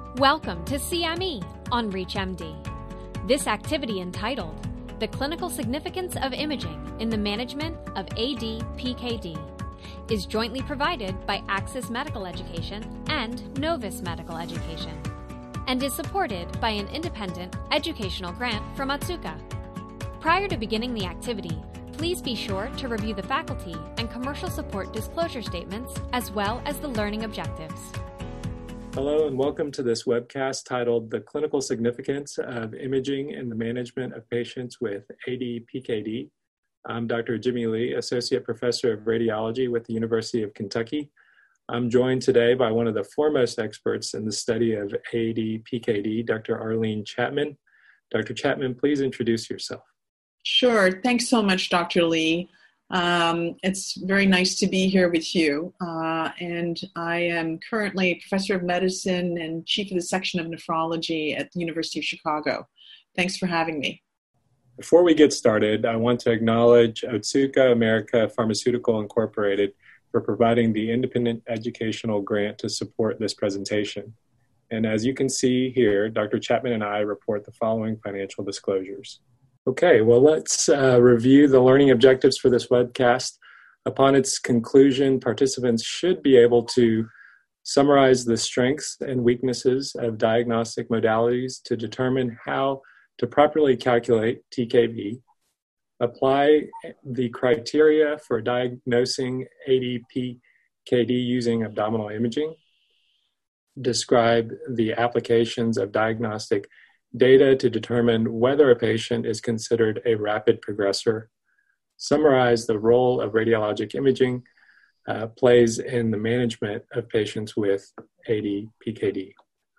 Welcome to CME on ReachMD. This activity entitled The Clinical Significance of Imaging in the Management of AD-PKD is jointly provided by Axis Medical Education and Novus Medical Education and is supported by an independent educational grant from Otsuka. Prior to beginning the activity, please be sure to review the faculty and commercial support disclosure statements as well as the learning objectives. Hello and welcome to this webcast titled The Clinical Significance of Imaging in the Management of Patients with AD-PKD. I'm Dr. Jimmy Lee, Associate Professor of Radiology with the University of Kentucky. I'm joined today by one of the foremost experts in the study of AD-PKD, Dr. Arlene Chapman. Dr. Chapman, please introduce yourself. Sure. Thanks so much, Dr. Lee. It's very nice to be here with you. And I am currently Professor of Medicine and Chief of the Section of Nephrology at the University of Chicago. Thanks for having me. Before we get started, I want to acknowledge Otsuka America Pharmaceutical Incorporated for providing the independent educational grant to support this presentation. And as you can see here, Dr. Chapman and I report the following financial disclosures. Okay, well, let's review the learning objectives for this webcast. Upon its conclusion, participants should be able to summarize the strengths and weaknesses of diagnostic modalities to determine how to properly calculate TKV, apply the criteria for diagnosing AD-PKD using abdominal imaging, describe the applications of diagnostic data to determine whether a patient is considered a rapid progressor, summarize the role of radiologic imaging plays in the management of patients with AD-PKD.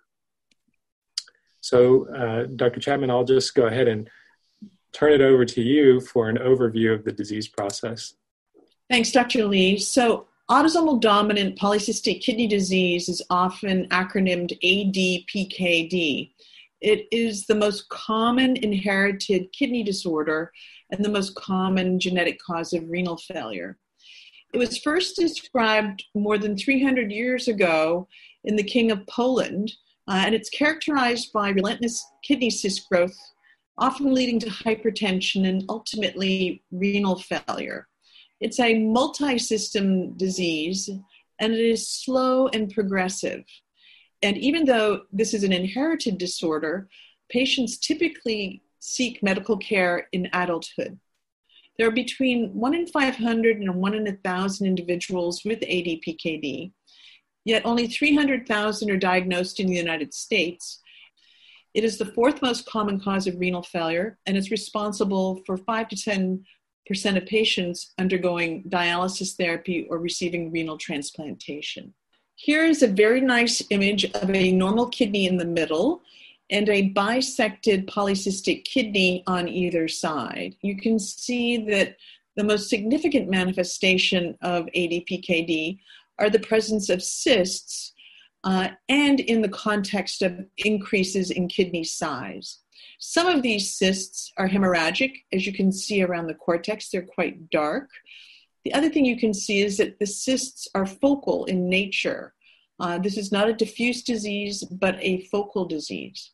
So, Dr. Chapman, I'll just go ahead and turn it over to you for an overview of the disease process. Thanks, Dr. Lee. So, autosomal dominant polycystic kidney disease is often acronymed AD-PKD. It is the most common inherited kidney disorder and the most common genetic cause of renal failure. It was first described more than 300 years ago in the King of Poland, and it's characterized by relentless kidney cyst growth, often leading to hypertension and ultimately renal failure. It's a multi-system disease, and it is slow and progressive. And even though this is an inherited disorder, patients typically seek medical care in adulthood. There are between 1 in 500 and 1 in 1,000 individuals with AD-PKD, yet only 300,000 are diagnosed in the United States. It is the fourth most common cause of renal failure, and it's responsible for 5 to 10% of patients undergoing dialysis therapy or receiving renal transplantation. Here is a very nice image of a normal kidney in the middle and a bisected polycystic kidney on either side. You can see that the most significant manifestation of AD-PKD are the presence of cysts and in the context of increases in kidney size. Some of these cysts are hemorrhagic, as you can see around the cortex. They're quite dark. The other thing you can see is that the cysts are focal in nature. This is not a diffuse disease, but a focal disease.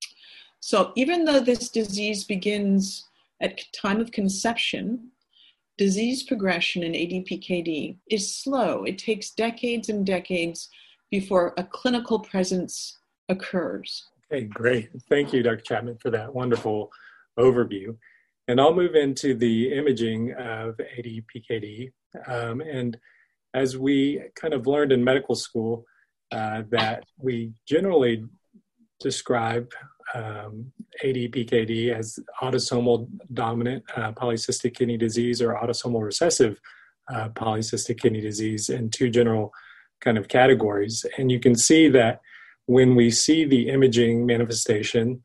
So even though this disease begins at time of conception, disease progression in AD-PKD is slow. It takes decades and decades before a clinical presence occurs. Okay, great. Thank you, Dr. Chapman, for that wonderful overview. And I'll move into the imaging of AD-PKD. And as we kind of learned in medical school, that we generally describe AD-PKD as autosomal dominant polycystic kidney disease or autosomal recessive polycystic kidney disease in two general kind of categories. And you can see that when we see the imaging manifestation,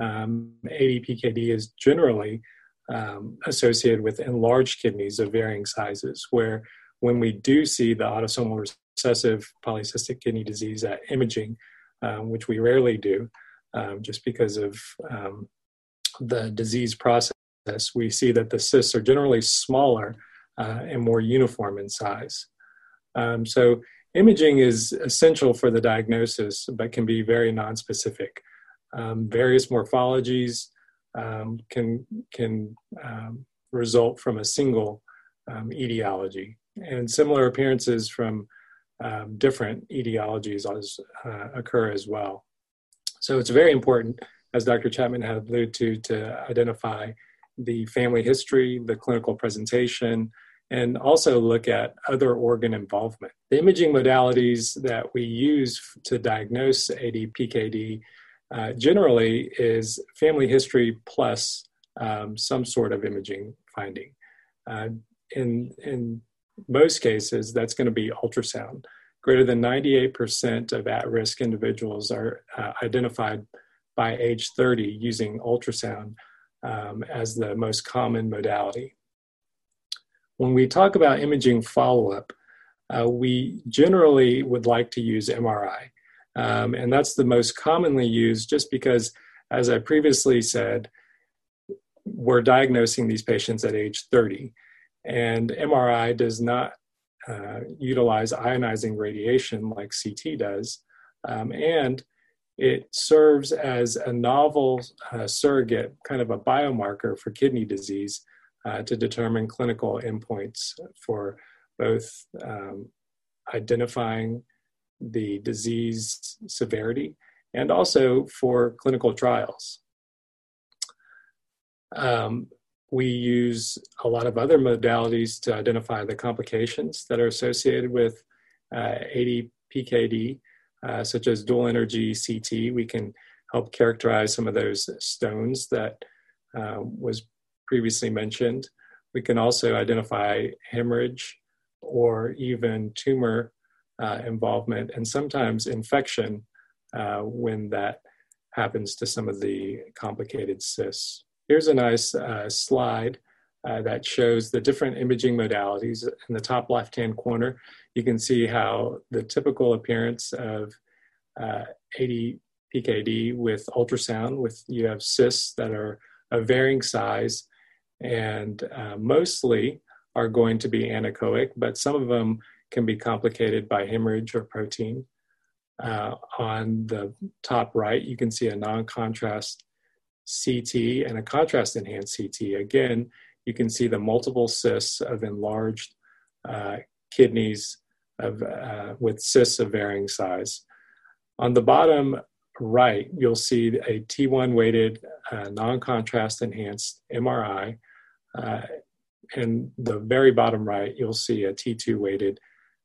AD-PKD is generally associated with enlarged kidneys of varying sizes, where when we do see the autosomal recessive polycystic kidney disease at imaging, which we rarely do, just because of the disease process, we see that the cysts are generally smaller and more uniform in size. So Imaging is essential for the diagnosis, but can be very nonspecific. Various morphologies can result from a single etiology, and similar appearances from different etiologies occur as well. So it's very important, as Dr. Chapman had alluded to identify the family history, the clinical presentation, and also look at other organ involvement. The imaging modalities that we use to diagnose AD-PKD generally is family history plus some sort of imaging finding. In most cases, that's going to be ultrasound. Greater than 98% of at-risk individuals are identified by age 30 using ultrasound as the most common modality. When we talk about imaging follow-up, we generally would like to use MRI. And that's the most commonly used just because, as I previously said, we're diagnosing these patients at age 30. And MRI does not utilize ionizing radiation like CT does. And it serves as a novel surrogate, kind of a biomarker for kidney disease to determine clinical endpoints for both identifying the disease severity and also for clinical trials. We use a lot of other modalities to identify the complications that are associated with AD-PKD, such as dual energy CT. We can help characterize some of those stones that was previously mentioned. We can also identify hemorrhage or even tumor involvement and sometimes infection when that happens to some of the complicated cysts. Here's a nice slide that shows the different imaging modalities. In the top left-hand corner, you can see how the typical appearance of AD-PKD with ultrasound, you have cysts that are of varying size and mostly are going to be anechoic, but some of them can be complicated by hemorrhage or protein. On the top right, you can see a non-contrast CT and a contrast-enhanced CT. Again, you can see the multiple cysts of enlarged kidneys with cysts of varying size. On the bottom right, you'll see a T1 weighted non-contrast enhanced MRI. And the very bottom right, you'll see a T2 weighted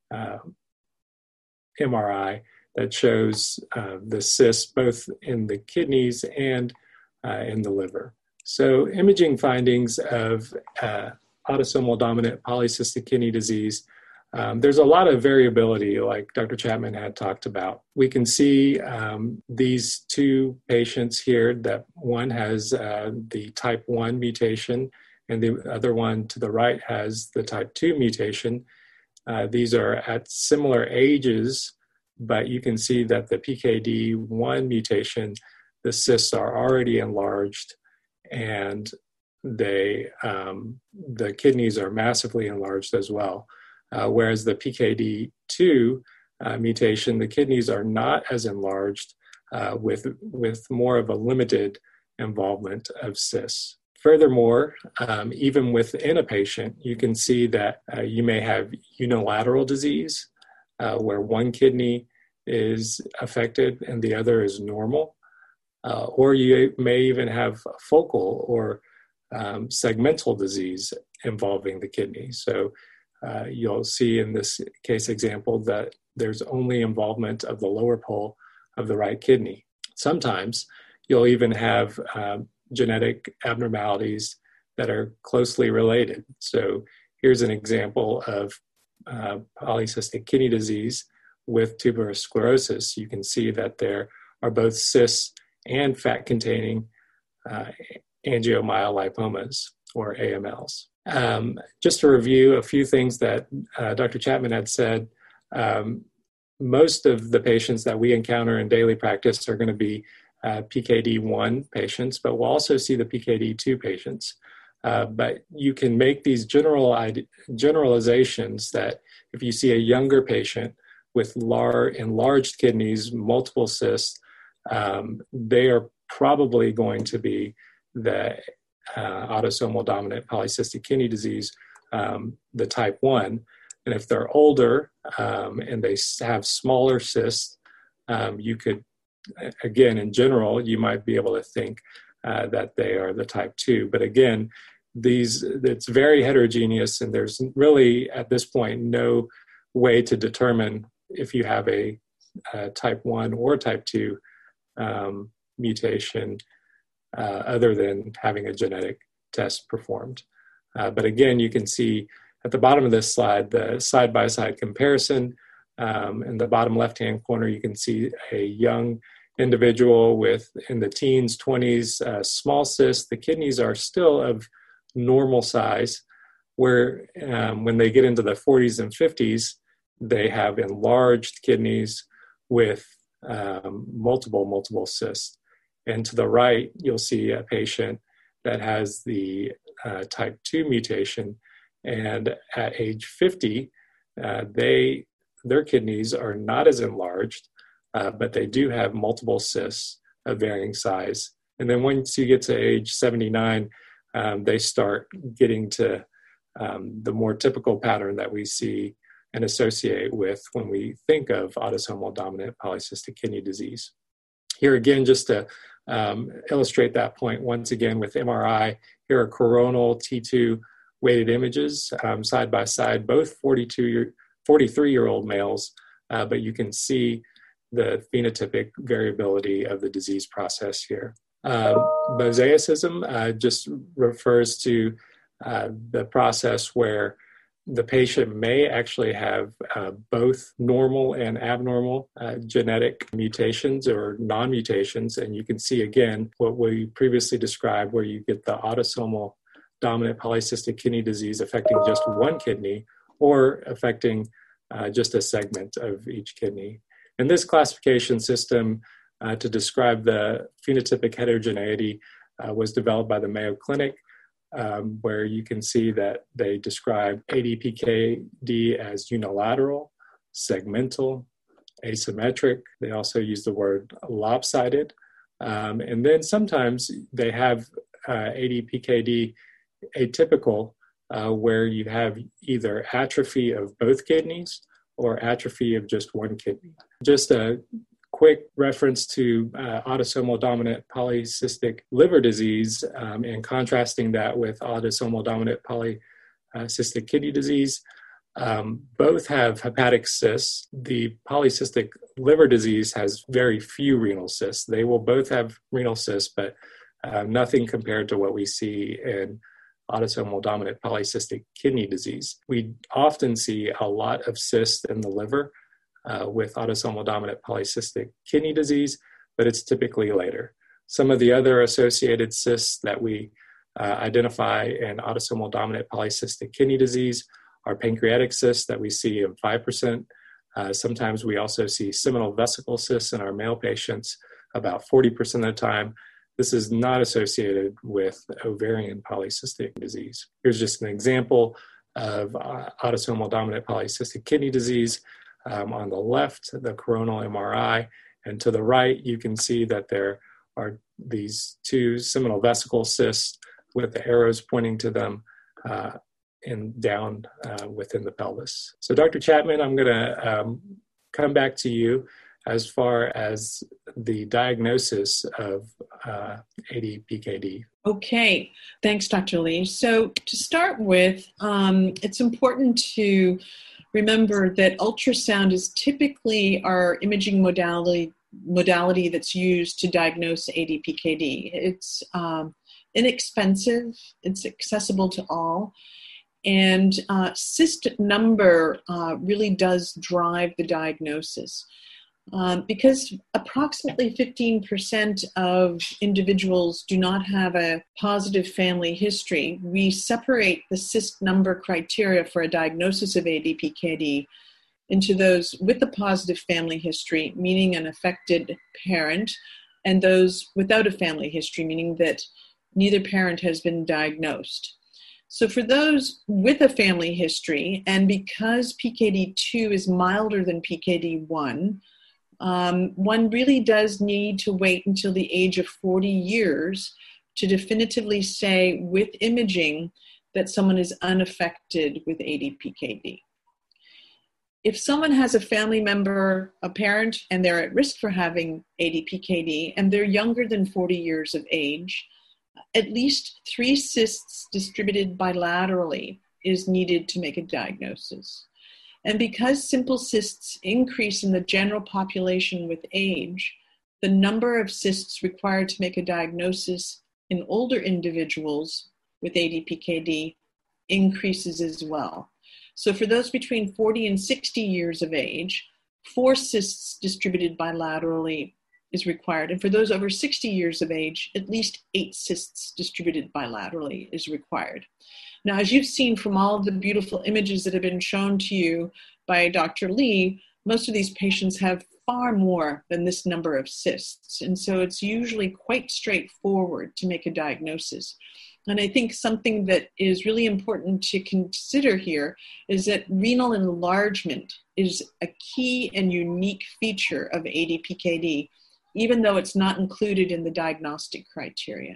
MRI that shows the cysts both in the kidneys and in the liver. So imaging findings of autosomal dominant polycystic kidney disease, there's a lot of variability like Dr. Chapman had talked about. We can see these two patients here that one has the type 1 mutation and the other one to the right has the type 2 mutation. These are at similar ages, but you can see that the PKD1 mutation, the cysts are already enlarged and the kidneys are massively enlarged as well. Whereas the PKD2 mutation, the kidneys are not as enlarged with more of a limited involvement of cysts. Furthermore, even within a patient, you can see that you may have unilateral disease where one kidney is affected and the other is normal. Or you may even have focal or segmental disease involving the kidney. So you'll see in this case example that there's only involvement of the lower pole of the right kidney. Sometimes you'll even have genetic abnormalities that are closely related. So here's an example of polycystic kidney disease with tuberous sclerosis. You can see that there are both cysts and fat-containing angiomyolipomas, or AMLs. Just to review a few things that Dr. Chapman had said, most of the patients that we encounter in daily practice are going to be PKD1 patients, but we'll also see the PKD2 patients. But you can make these generalizations that if you see a younger patient with enlarged kidneys, multiple cysts, they are probably going to be the autosomal dominant polycystic kidney disease, the type 1. And if they're older and they have smaller cysts, you could, again, in general, you might be able to think that they are the type 2. But again, it's very heterogeneous, and there's really, at this point, no way to determine if you have a type 1 or type 2 mutation other than having a genetic test performed. But again, you can see at the bottom of this slide, the side-by-side comparison. In the bottom left-hand corner, you can see a young individual in the teens, 20s, small cysts. The kidneys are still of normal size, where when they get into the 40s and 50s, they have enlarged kidneys with multiple cysts. And to the right, you'll see a patient that has the type 2 mutation, and at age 50, their kidneys are not as enlarged, but they do have multiple cysts of varying size. And then once you get to age 79, they start getting to the more typical pattern that we see and associate with when we think of autosomal dominant polycystic kidney disease. Here again, just to illustrate that point once again with MRI, here are coronal T2 weighted images side by side, both 43-year-old males, but you can see the phenotypic variability of the disease process here. Mosaicism just refers to the process where the patient may actually have both normal and abnormal genetic mutations or non-mutations. And you can see again what we previously described, where you get the autosomal dominant polycystic kidney disease affecting just one kidney or affecting just a segment of each kidney. And this classification system to describe the phenotypic heterogeneity was developed by the Mayo Clinic, where you can see that they describe ADPKD as unilateral, segmental, asymmetric. They also use the word lopsided. And then sometimes they have ADPKD atypical, where you have either atrophy of both kidneys or atrophy of just one kidney. Just a quick reference to autosomal dominant polycystic liver disease and contrasting that with autosomal dominant polycystic kidney disease. Both have hepatic cysts. The polycystic liver disease has very few renal cysts. They will both have renal cysts, but nothing compared to what we see in autosomal dominant polycystic kidney disease. We often see a lot of cysts in the liver with autosomal dominant polycystic kidney disease, but it's typically later. Some of the other associated cysts that we identify in autosomal dominant polycystic kidney disease are pancreatic cysts that we see in 5%. Sometimes we also see seminal vesicle cysts in our male patients about 40% of the time. This is not associated with ovarian polycystic disease. Here's just an example of autosomal dominant polycystic kidney disease. On the left, the coronal MRI, and to the right, you can see that there are these two seminal vesicle cysts with the arrows pointing to them and down within the pelvis. So Dr. Chapman, I'm going to come back to you as far as the diagnosis of ADPKD. Okay, thanks, Dr. Lee. So to start with, it's important to remember that ultrasound is typically our imaging modality that's used to diagnose ADPKD. It's inexpensive, it's accessible to all, and cyst number really does drive the diagnosis. Because approximately 15% of individuals do not have a positive family history, we separate the cyst number criteria for a diagnosis of ADPKD into those with a positive family history, meaning an affected parent, and those without a family history, meaning that neither parent has been diagnosed. So for those with a family history, and because PKD2 is milder than PKD1, one really does need to wait until the age of 40 years to definitively say with imaging that someone is unaffected with ADPKD. If someone has a family member, a parent, and they're at risk for having ADPKD, and they're younger than 40 years of age, at least 3 cysts distributed bilaterally is needed to make a diagnosis. And because simple cysts increase in the general population with age, the number of cysts required to make a diagnosis in older individuals with ADPKD increases as well. So for those between 40 and 60 years of age, 4 cysts distributed bilaterally is required. And for those over 60 years of age, at least 8 cysts distributed bilaterally is required. Now, as you've seen from all of the beautiful images that have been shown to you by Dr. Lee, most of these patients have far more than this number of cysts. And so it's usually quite straightforward to make a diagnosis. And I think something that is really important to consider here is that renal enlargement is a key and unique feature of ADPKD, even though it's not included in the diagnostic criteria.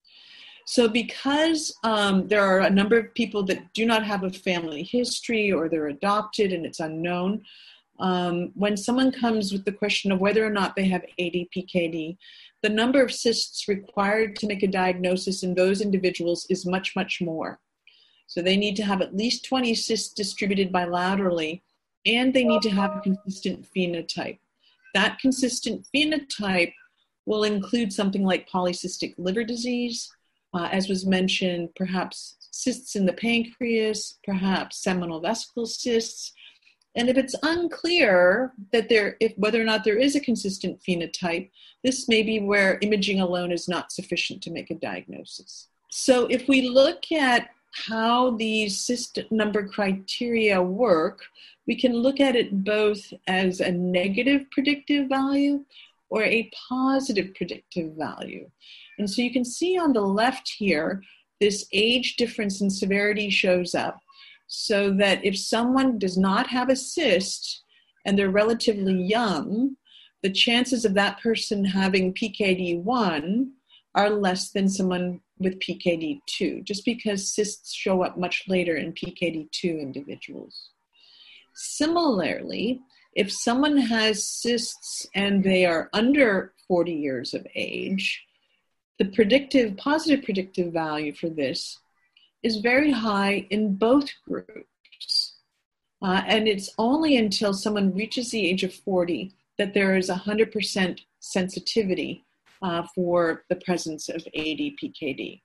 So because there are a number of people that do not have a family history or they're adopted and it's unknown, when someone comes with the question of whether or not they have ADPKD, the number of cysts required to make a diagnosis in those individuals is much, much more. So they need to have at least 20 cysts distributed bilaterally, and they need to have a consistent phenotype. That consistent phenotype will include something like polycystic liver disease, as was mentioned, perhaps cysts in the pancreas, perhaps seminal vesicle cysts. And if it's unclear that whether or not there is a consistent phenotype, this may be where imaging alone is not sufficient to make a diagnosis. So if we look at how these cyst number criteria work, we can look at it both as a negative predictive value or a positive predictive value. And so you can see on the left here, this age difference in severity shows up, so that if someone does not have a cyst and they're relatively young, the chances of that person having PKD1 are less than someone with PKD2, just because cysts show up much later in PKD2 individuals. Similarly, if someone has cysts and they are under 40 years of age, the positive predictive value for this is very high in both groups. And it's only until someone reaches the age of 40 that there is 100% sensitivity for the presence of ADPKD.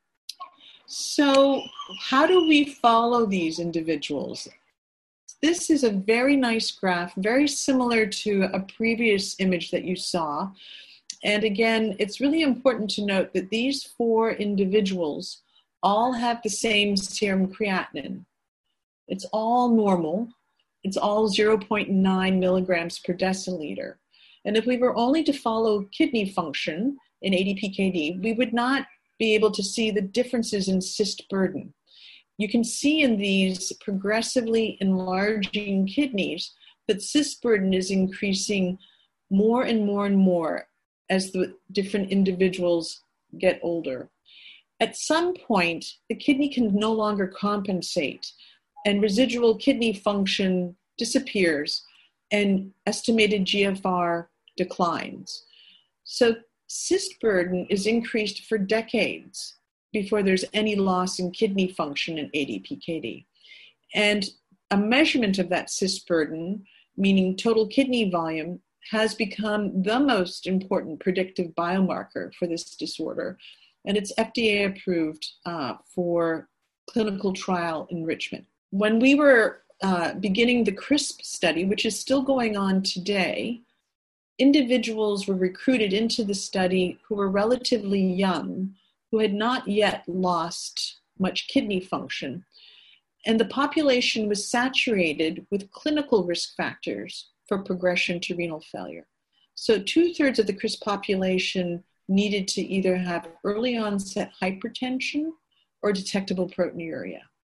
So how do we follow these individuals? This is a very nice graph, very similar to a previous image that you saw. And again, it's really important to note that these 4 individuals all have the same serum creatinine. It's all normal. It's all 0.9 milligrams per deciliter. And if we were only to follow kidney function in ADPKD, we would not be able to see the differences in cyst burden. You can see in these progressively enlarging kidneys that cyst burden is increasing more and more and more as the different individuals get older. At some point, the kidney can no longer compensate, and residual kidney function disappears, and estimated GFR declines. So cyst burden is increased for decades before there's any loss in kidney function in ADPKD. And a measurement of that cyst burden, meaning total kidney volume, has become the most important predictive biomarker for this disorder. And it's FDA approved for clinical trial enrichment. When we were beginning the CRISP study, which is still going on today, individuals were recruited into the study who were relatively young, who had not yet lost much kidney function. And the population was saturated with clinical risk factors for progression to renal failure. So 2/3 of the CRISP population needed to either have early onset hypertension or detectable proteinuria.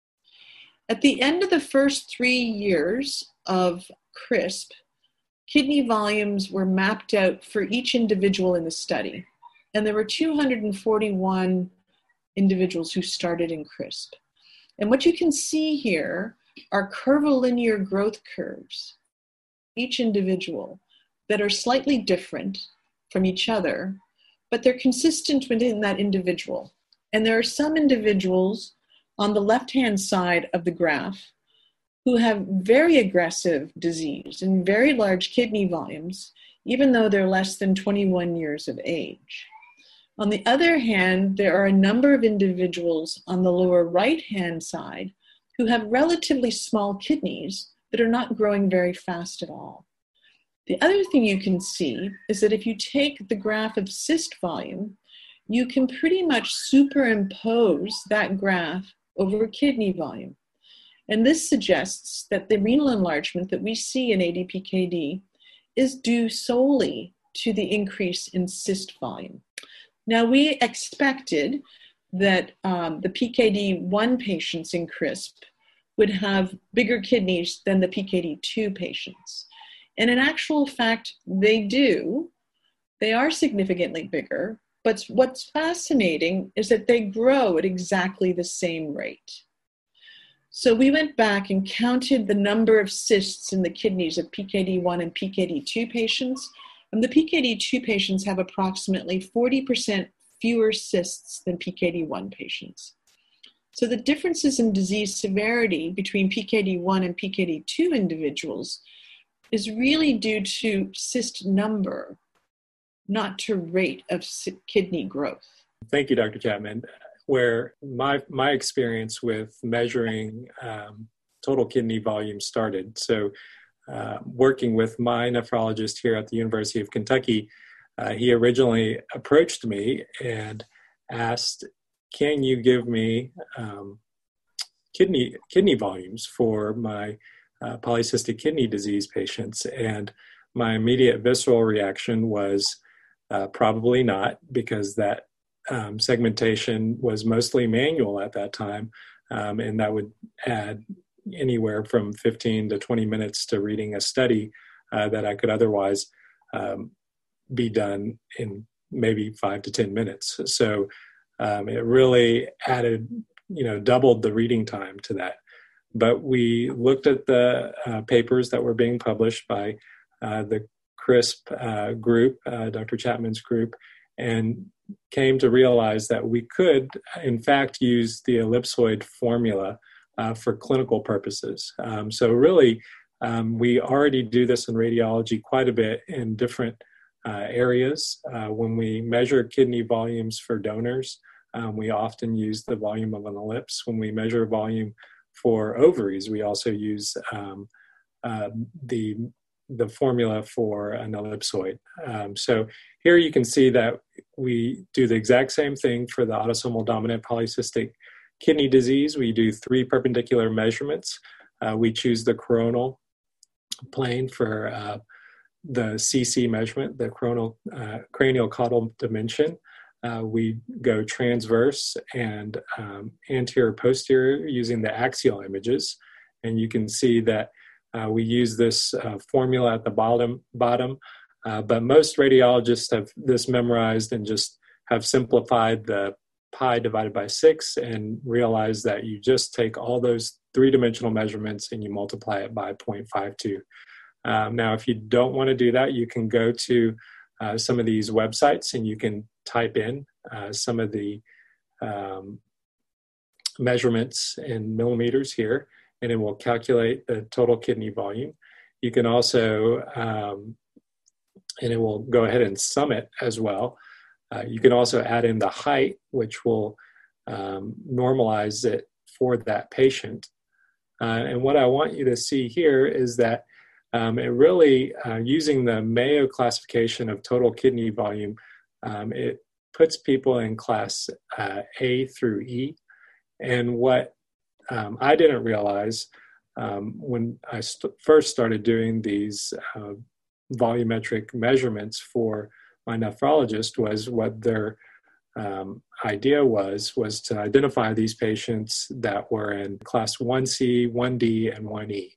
At the end of the first 3 years of CRISP, kidney volumes were mapped out for each individual in the study. And there were 241 individuals who started in CRISP. And what you can see here are curvilinear growth curves, each individual, that are slightly different from each other, but they're consistent within that individual. And there are some individuals on the left-hand side of the graph who have very aggressive disease and very large kidney volumes, even though they're less than 21 years of age. On the other hand, there are a number of individuals on the lower right-hand side who have relatively small kidneys that are not growing very fast at all. The other thing you can see is that if you take the graph of cyst volume, you can pretty much superimpose that graph over kidney volume. And this suggests that the renal enlargement that we see in ADPKD is due solely to the increase in cyst volume. Now, we expected that the PKD1 patients in CRISP would have bigger kidneys than the PKD2 patients. And in actual fact, they do. They are significantly bigger, but what's fascinating is that they grow at exactly the same rate. So we went back and counted the number of cysts in the kidneys of PKD1 and PKD2 patients, and the PKD2 patients have approximately 40% fewer cysts than PKD1 patients. So the differences in disease severity between PKD1 and PKD2 individuals is really due to cyst number, not to rate of kidney growth. Thank you, Dr. Chapman. Where my experience with measuring total kidney volume started. So working with my nephrologist here at the University of Kentucky, he originally approached me and asked, can you give me kidney volumes for my polycystic kidney disease patients? And my immediate visceral reaction was probably not, because that segmentation was mostly manual at that time, and that would add anywhere from 15 to 20 minutes to reading a study that I could otherwise be done in maybe 5 to 10 minutes. So it really added, doubled the reading time to that. But we looked at the papers that were being published by the CRISP group, Dr. Chapman's group, and came to realize that we could, in fact, use the ellipsoid formula for clinical purposes. So really, we already do this in radiology quite a bit in different areas. When we measure kidney volumes for donors, we often use the volume of an ellipse. When we measure volume for ovaries, we also use the formula for an ellipsoid. So here you can see that we do the exact same thing for the autosomal dominant polycystic kidney disease. We do 3 perpendicular measurements. We choose the coronal plane for the CC measurement, the cranial caudal dimension. We go transverse and anterior posterior using the axial images. And you can see that we use this formula at the bottom, but most radiologists have this memorized and just have simplified the pi divided by 6 and realize that you just take all those 3-dimensional measurements and you multiply it by 0.52. Now, if you don't want to do that, you can go to some of these websites and you can type in some of the measurements in millimeters here, and it will calculate the total kidney volume. You can also, and it will go ahead and sum it as well. You can also add in the height, which will normalize it for that patient. And what I want you to see here is that it really, using the Mayo classification of total kidney volume, it puts people in class A through E. And what I didn't realize when I first started doing these volumetric measurements for my nephrologist was what their idea was to identify these patients that were in class 1C, 1D, and 1E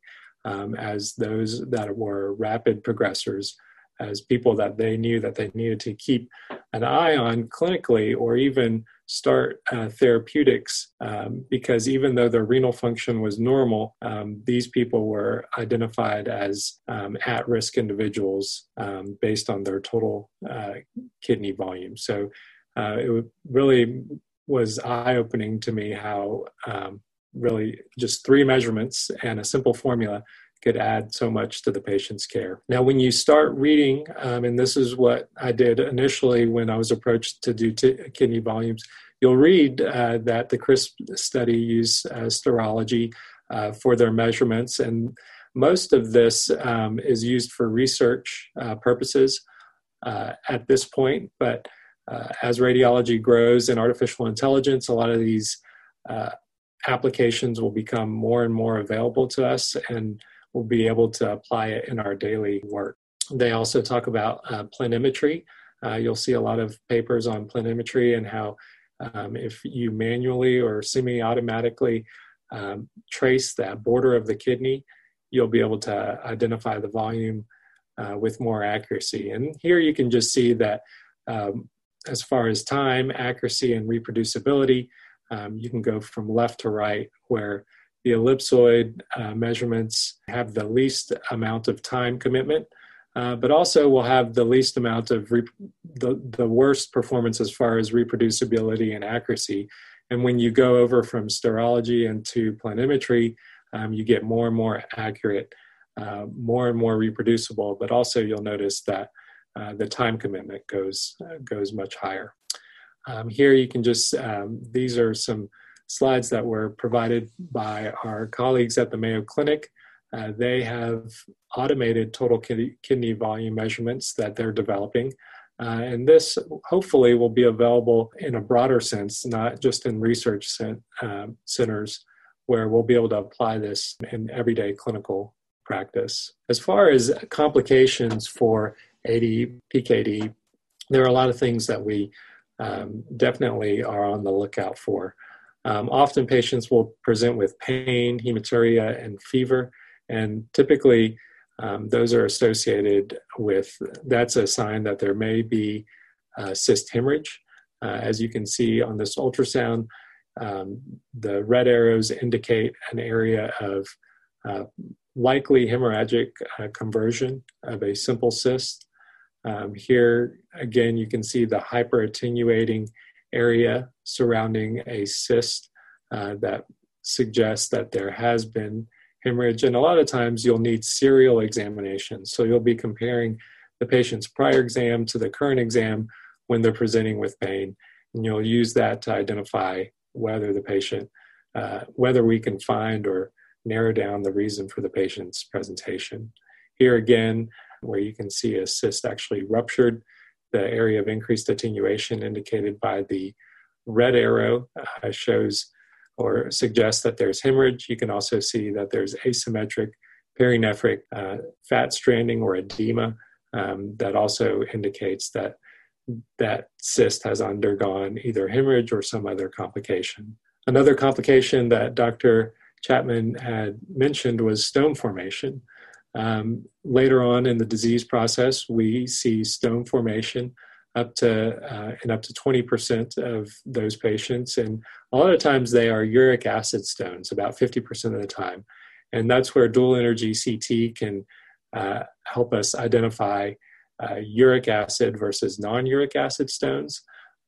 as those that were rapid progressors, as people that they knew that they needed to keep an eye on clinically or even start therapeutics because even though their renal function was normal, these people were identified as at-risk individuals based on their total kidney volume. So it really was eye-opening to me how really just 3 measurements and a simple formula could add so much to the patient's care. Now, when you start reading, and this is what I did initially when I was approached to do kidney volumes, you'll read that the CRISP study used serology for their measurements, and most of this is used for research purposes at this point, but as radiology grows in artificial intelligence, a lot of these applications will become more and more available to us, and we'll be able to apply it in our daily work. They also talk about planimetry. You'll see a lot of papers on planimetry and how if you manually or semi-automatically trace that border of the kidney, you'll be able to identify the volume with more accuracy. And here you can just see that as far as time, accuracy, and reproducibility, you can go from left to right, where the ellipsoid measurements have the least amount of time commitment, but also will have the least amount of the worst performance as far as reproducibility and accuracy. And when you go over from serology into planimetry, you get more and more accurate, more and more reproducible, but also you'll notice that the time commitment goes much higher. Here you can just, these are some slides that were provided by our colleagues at the Mayo Clinic. They have automated total kidney volume measurements that they're developing. And this hopefully will be available in a broader sense, not just in research centers, where we'll be able to apply this in everyday clinical practice. As far as complications for AD-PKD, there are a lot of things that we definitely are on the lookout for. Often patients will present with pain, hematuria, and fever, and typically those are associated with, that's a sign that there may be cyst hemorrhage. As you can see on this ultrasound, the red arrows indicate an area of likely hemorrhagic conversion of a simple cyst. Here, again, you can see the hyperattenuating area surrounding a cyst that suggests that there has been hemorrhage. And a lot of times you'll need serial examinations. So you'll be comparing the patient's prior exam to the current exam when they're presenting with pain. And you'll use that to identify whether the patient, whether we can find or narrow down the reason for the patient's presentation. Here again, where you can see a cyst actually ruptured, the area of increased attenuation indicated by the red arrow shows or suggests that there's hemorrhage. You can also see that there's asymmetric perinephric fat stranding or edema that also indicates that that cyst has undergone either hemorrhage or some other complication. Another complication that Dr. Chapman had mentioned was stone formation. Later on in the disease process, we see stone formation up to 20% of those patients. And a lot of times they are uric acid stones, about 50% of the time. And that's where dual energy CT can help us identify uric acid versus non-uric acid stones.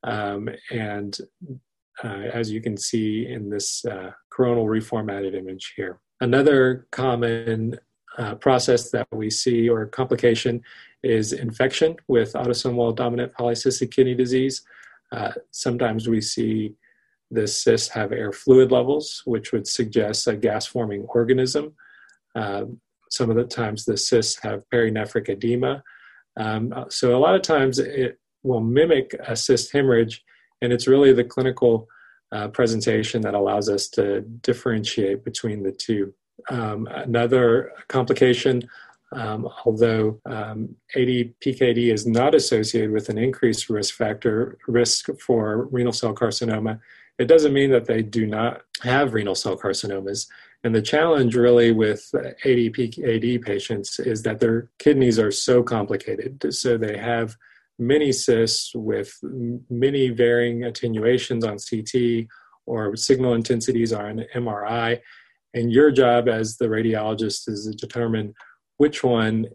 And as you can see in this coronal reformatted image here. Another common process that we see or complication is infection with autosomal dominant polycystic kidney disease. Sometimes we see the cysts have air fluid levels, which would suggest a gas-forming organism. Some of the times the cysts have perinephric edema. So a lot of times it will mimic a cyst hemorrhage, and it's really the clinical presentation that allows us to differentiate between the two. Another complication although ADPKD is not associated with an increased risk for renal cell carcinoma, it doesn't mean that they do not have renal cell carcinomas. And the challenge really with ADPKD patients is that their kidneys are so complicated. So they have many cysts with many varying attenuations on CT or signal intensities on MRI. And your job as the radiologist is to determine which one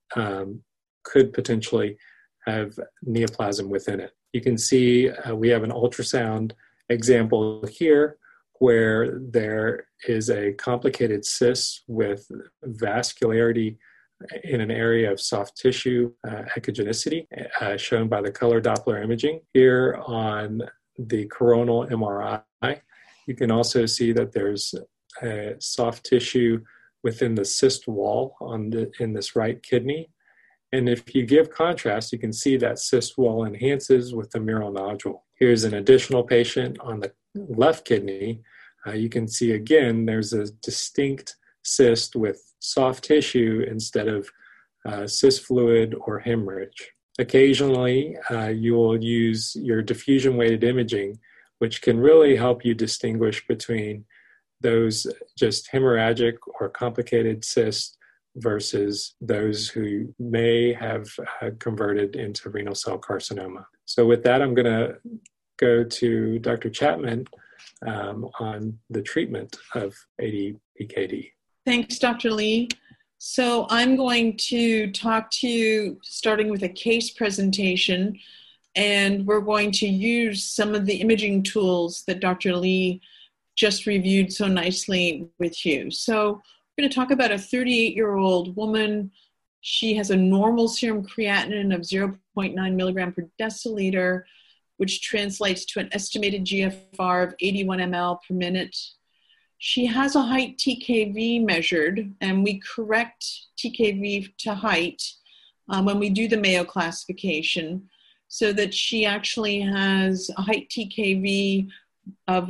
could potentially have neoplasm within it. You can see we have an ultrasound example here where there is a complicated cyst with vascularity in an area of soft tissue echogenicity, shown by the color Doppler imaging. Here on the coronal MRI, you can also see that there's a soft tissue within the cyst wall in this right kidney. And if you give contrast, you can see that cyst wall enhances with the mural nodule. Here's an additional patient on the left kidney. You can see again, there's a distinct cyst with soft tissue instead of cyst fluid or hemorrhage. Occasionally, you will use your diffusion-weighted imaging, which can really help you distinguish between those just hemorrhagic or complicated cysts versus those who may have converted into renal cell carcinoma. So with that, I'm going to go to Dr. Chapman on the treatment of ADPKD. Thanks, Dr. Lee. So I'm going to talk to you starting with a case presentation, and we're going to use some of the imaging tools that Dr. Lee just reviewed so nicely with you. So we're going to talk about a 38-year-old woman. She has a normal serum creatinine of 0.9 milligram per deciliter, which translates to an estimated GFR of 81 ml per minute. She has a height TKV measured, and we correct TKV to height when we do the Mayo classification, so that she actually has a height TKV of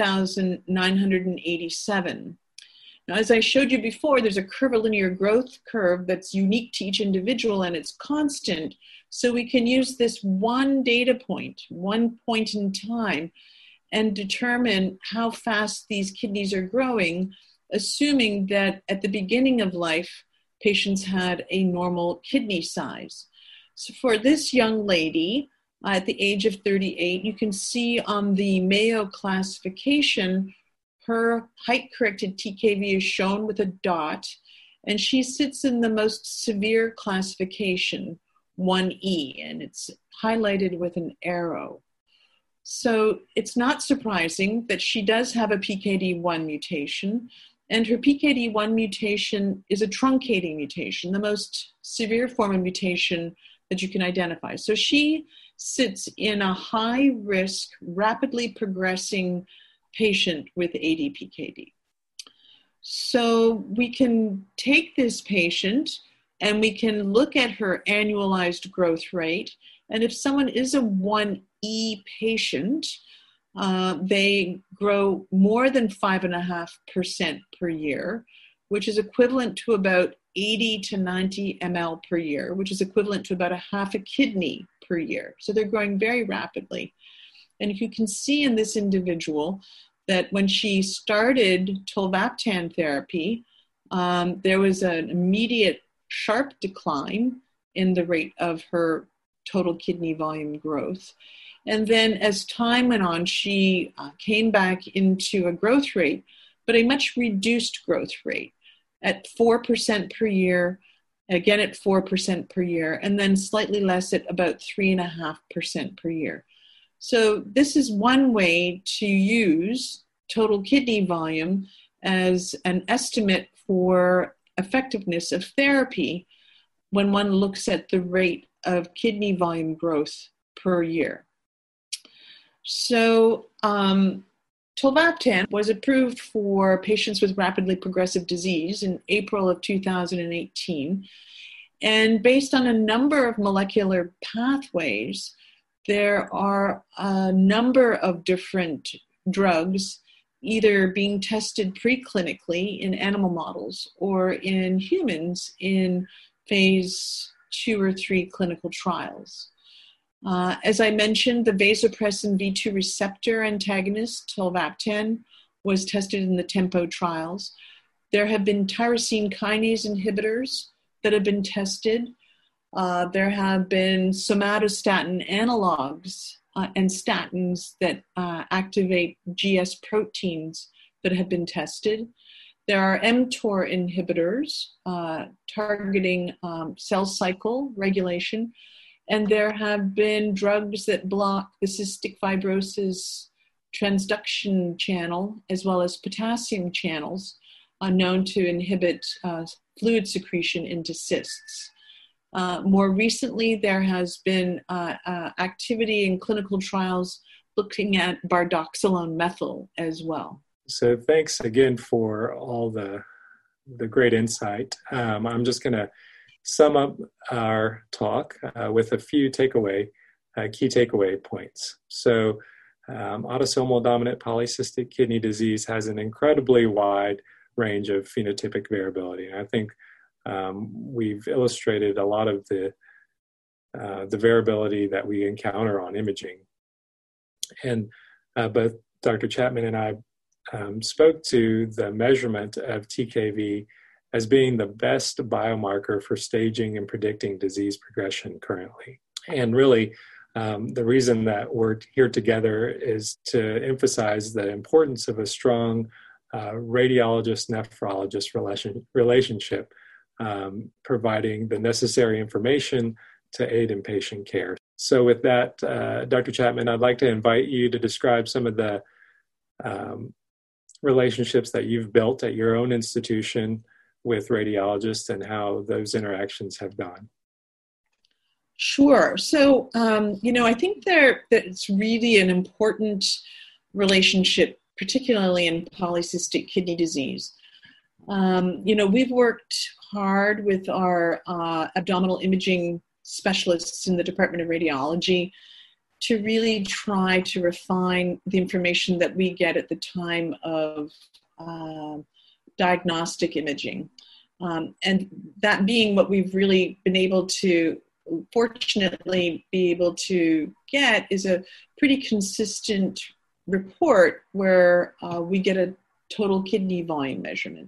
1,987. Now, as I showed you before, there's a curvilinear growth curve that's unique to each individual, and it's constant. So we can use this one data point, one point in time, and determine how fast these kidneys are growing, assuming that at the beginning of life, patients had a normal kidney size. So for this young lady, at the age of 38, you can see on the Mayo classification, her height-corrected TKV is shown with a dot, and she sits in the most severe classification, 1E, and it's highlighted with an arrow. So it's not surprising that she does have a PKD1 mutation, and her PKD1 mutation is a truncating mutation, the most severe form of mutation that you can identify. So she sits in a high-risk, rapidly progressing patient with ADPKD. So we can take this patient and we can look at her annualized growth rate. And if someone is a 1E patient, they grow more than 5.5% per year, which is equivalent to about 80 to 90 ml per year, which is equivalent to about a half a kidney per year. So they're growing very rapidly. And you can see in this individual that when she started tolvaptan therapy, there was an immediate sharp decline in the rate of her total kidney volume growth. And then as time went on, she came back into a growth rate, but a much reduced growth rate at 4% per year, again at 4% per year, and then slightly less at about 3.5% per year. So this is one way to use total kidney volume as an estimate for effectiveness of therapy when one looks at the rate of kidney volume growth per year. So tolvaptan was approved for patients with rapidly progressive disease in April of 2018. And based on a number of molecular pathways, there are a number of different drugs either being tested preclinically in animal models or in humans in phase 2 or 3 clinical trials. As I mentioned, the vasopressin V2 receptor antagonist, tolvaptan, was tested in the TEMPO trials. There have been tyrosine kinase inhibitors that have been tested. There have been somatostatin analogs and statins that activate GS proteins that have been tested. There are mTOR inhibitors targeting cell cycle regulation, and there have been drugs that block the cystic fibrosis transduction channel as well as potassium channels known to inhibit fluid secretion into cysts. More recently, there has been activity in clinical trials looking at bardoxolone methyl as well. So thanks again for all the great insight. I'm just going to sum up our talk with a few key takeaway points. So autosomal dominant polycystic kidney disease has an incredibly wide range of phenotypic variability. And I think we've illustrated a lot of the variability that we encounter on imaging. And both Dr. Chapman and I spoke to the measurement of TKV as being the best biomarker for staging and predicting disease progression currently. And really, the reason that we're here together is to emphasize the importance of a strong radiologist-nephrologist relationship, providing the necessary information to aid in patient care. So with that, Dr. Chapman, I'd like to invite you to describe some of the relationships that you've built at your own institution with radiologists and how those interactions have gone. Sure. So, I think that it's really an important relationship, particularly in polycystic kidney disease. We've worked hard with our abdominal imaging specialists in the Department of Radiology to really try to refine the information that we get at the time of diagnostic imaging. And that being what we've really been able to, fortunately, be able to get is a pretty consistent report where we get a total kidney volume measurement.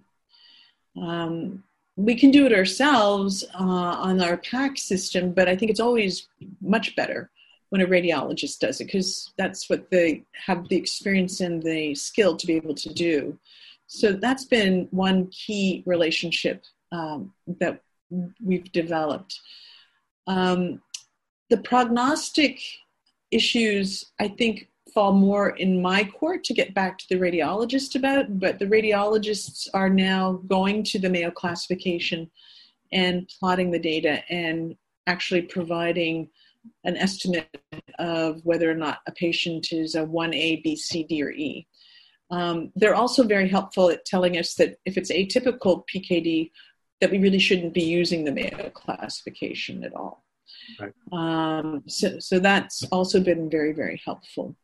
We can do it ourselves on our PACS system, but I think it's always much better when a radiologist does it, because that's what they have the experience and the skill to be able to do. So that's been one key relationship that we've developed. The prognostic issues, I think, fall more in my court to get back to the radiologist about, but the radiologists are now going to the Mayo classification and plotting the data and actually providing an estimate of whether or not a patient is a 1A, B, C, D, or E. They're also very helpful at telling us that if it's atypical PKD, that we really shouldn't be using the Mayo classification at all. Right. So that's also been very, very helpful.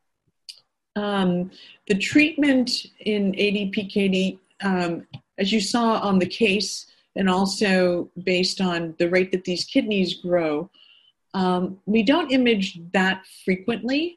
The treatment in ADPKD, as you saw on the case, and also based on the rate that these kidneys grow, we don't image that frequently,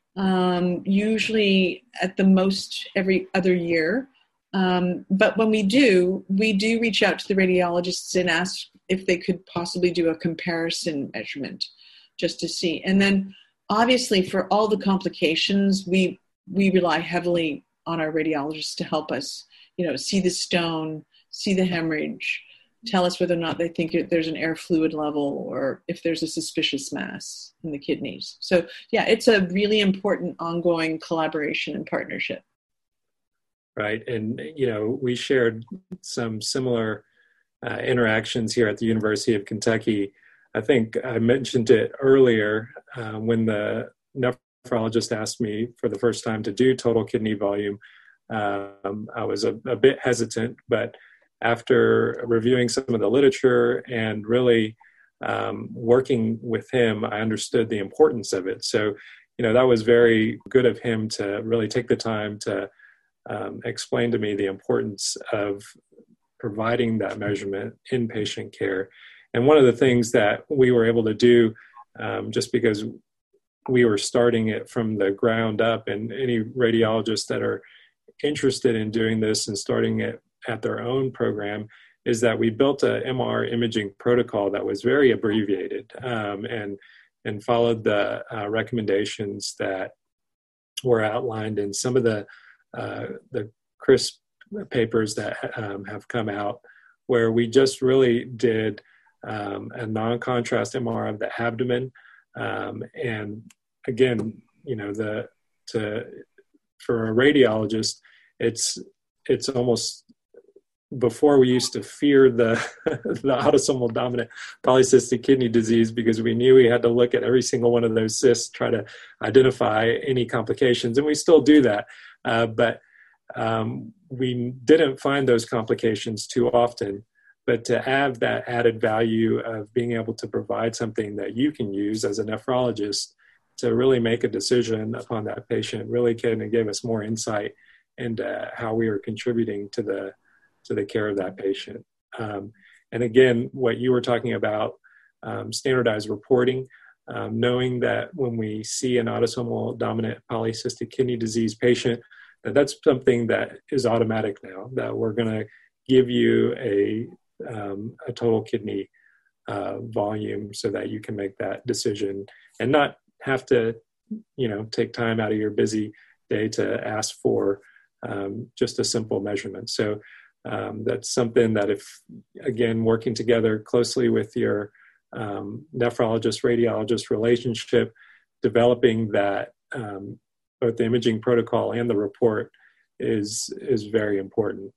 usually at the most every other year. But when we do reach out to the radiologists and ask if they could possibly do a comparison measurement just to see. And then obviously for all the complications, we rely heavily on our radiologists to help us, see the stone, see the hemorrhage, tell us whether or not they think there's an air fluid level or if there's a suspicious mass in the kidneys. So yeah, it's a really important ongoing collaboration and partnership. Right. And, we shared some similar interactions here at the University of Kentucky. I think I mentioned it earlier when the nephrologist asked me for the first time to do total kidney volume. I was a bit hesitant, but after reviewing some of the literature and really working with him, I understood the importance of it. So, that was very good of him to really take the time to explain to me the importance of providing that measurement in patient care. And one of the things that we were able to do, just because we were starting it from the ground up, and any radiologists that are interested in doing this and starting it at their own program, is that we built a MR imaging protocol that was very abbreviated, and followed the recommendations that were outlined in some of the CRISP papers that have come out, where we just really did a non-contrast MR of the abdomen. And again, for a radiologist, it's almost, before we used to fear the autosomal dominant polycystic kidney disease, because we knew we had to look at every single one of those cysts, try to identify any complications, and we still do that. But we didn't find those complications too often. But to have that added value of being able to provide something that you can use as a nephrologist to really make a decision upon that patient really kind of gave us more insight into how we were contributing to the care of that patient. And again, what you were talking about, standardized reporting, knowing that when we see an autosomal dominant polycystic kidney disease patient, that's something that is automatic now, that we're going to give you a total kidney volume so that you can make that decision and not have to, take time out of your busy day to ask for just a simple measurement. So that's something that, if, again, working together closely with your nephrologist, radiologist relationship, developing that, both the imaging protocol and the report is very important.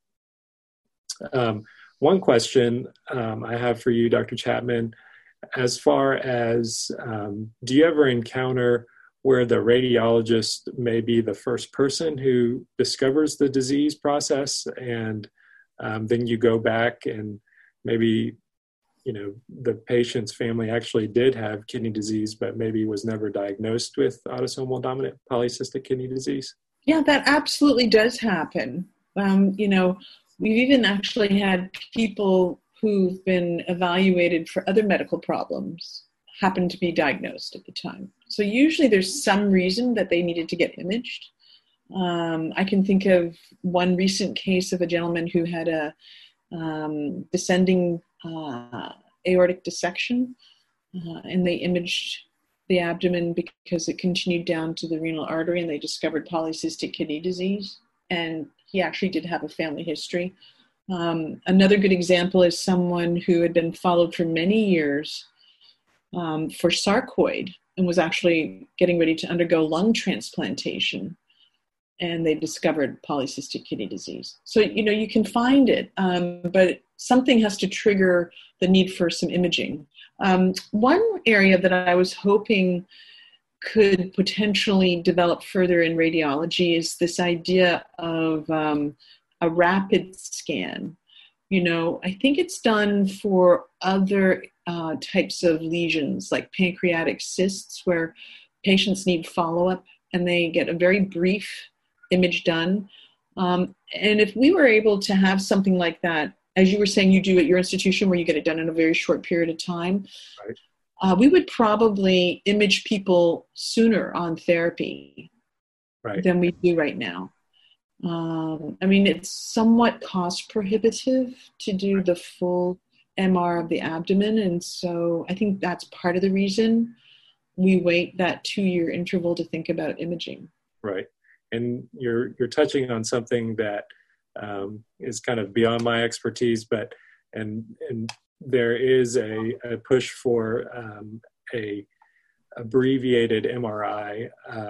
One question I have for you, Dr. Chapman, as far as, do you ever encounter where the radiologist may be the first person who discovers the disease process, and then you go back and maybe, the patient's family actually did have kidney disease, but maybe was never diagnosed with autosomal dominant polycystic kidney disease? Yeah, that absolutely does happen. We've even actually had people who've been evaluated for other medical problems happen to be diagnosed at the time. So usually there's some reason that they needed to get imaged. I can think of one recent case of a gentleman who had a descending aortic dissection, and they imaged the abdomen because it continued down to the renal artery, and they discovered polycystic kidney disease. And he actually did have a family history. Another good example is someone who had been followed for many years for sarcoid and was actually getting ready to undergo lung transplantation, and they discovered polycystic kidney disease. So, you can find it, but something has to trigger the need for some imaging. One area that I was hoping could potentially develop further in radiology is this idea of a rapid scan. I think it's done for other types of lesions, like pancreatic cysts, where patients need follow-up and they get a very brief image done. And if we were able to have something like that, as you were saying you do at your institution, where you get it done in a very short period of time, right, we would probably image people sooner on therapy than we do right now. It's somewhat cost prohibitive to do the full MR of the abdomen. And so I think that's part of the reason we wait that 2-year interval to think about imaging. Right. And you're touching on something that is kind of beyond my expertise, but and there is a push for a abbreviated MRI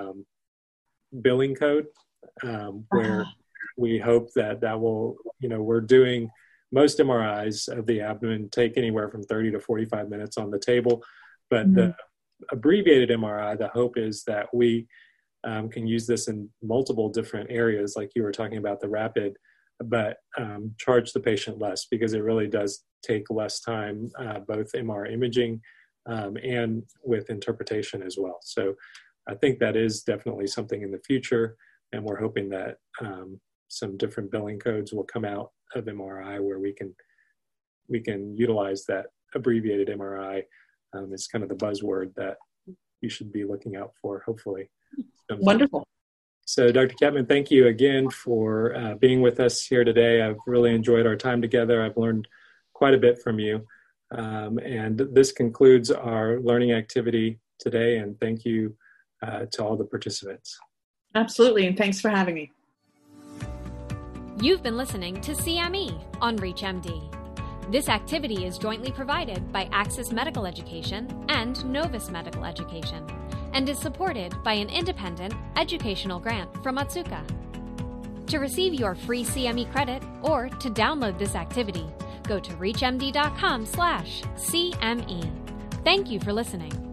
billing code, where we hope that will, we're doing most MRIs of the abdomen take anywhere from 30 to 45 minutes on the table, but the abbreviated MRI, the hope is that we can use this in multiple different areas, like you were talking about the rapid, but charge the patient less, because it really does take less time, both MR imaging and with interpretation as well. So I think that is definitely something in the future, and we're hoping that some different billing codes will come out of MRI where we can utilize that abbreviated MRI is kind of the buzzword that you should be looking out for, hopefully. Wonderful. So Dr. Kapman, thank you again for being with us here today. I've really enjoyed our time together. I've learned quite a bit from you. And this concludes our learning activity today. And thank you to all the participants. Absolutely. And thanks for having me. You've been listening to CME on ReachMD. This activity is jointly provided by Access Medical Education and Novus Medical Education, and is supported by an independent educational grant from Otsuka. To receive your free CME credit or to download this activity, go to reachmd.com/CME. Thank you for listening.